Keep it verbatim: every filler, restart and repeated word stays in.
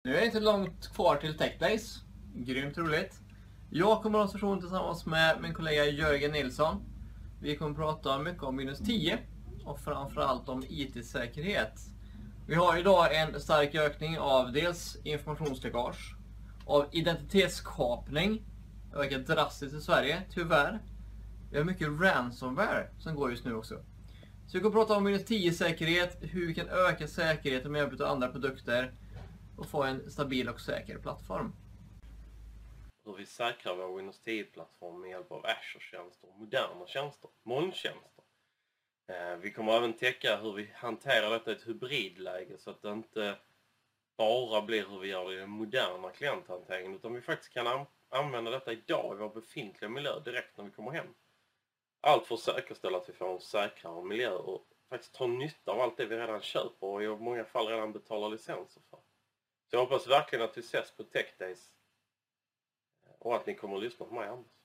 Nu är det inte långt kvar till Tech Days. Grymt roligt. Jag kommer att ha session tillsammans med min kollega Jörgen Nilsson. Vi kommer att prata mycket om Windows tio och framförallt om I T-säkerhet. Vi har idag en stark ökning av dels informationsläckage, av identitetskapning, ökar drastiskt i Sverige, tyvärr. Vi har mycket ransomware som går just nu också. Så vi kommer att prata om Windows tio-säkerhet, hur vi kan öka säkerheten med hjälp av andra produkter och få en stabil och säker plattform. Hur vi säkrar vår Windows tio-plattform med hjälp av Azure-tjänster, moderna tjänster, molntjänster. Vi kommer även täcka hur vi hanterar detta i ett hybridläge så att det inte bara blir hur vi gör det i den moderna klienthanteringen, utan vi faktiskt kan använda detta idag i vår befintliga miljö direkt när vi kommer hem. Allt för att säkerställa att vi får en säkrare miljö och faktiskt ta nytta av allt det vi redan köper och i många fall redan betalar licenser för. Så jag hoppas verkligen att vi ses på Tech Days och att ni kommer att lyssna på mig, Anders.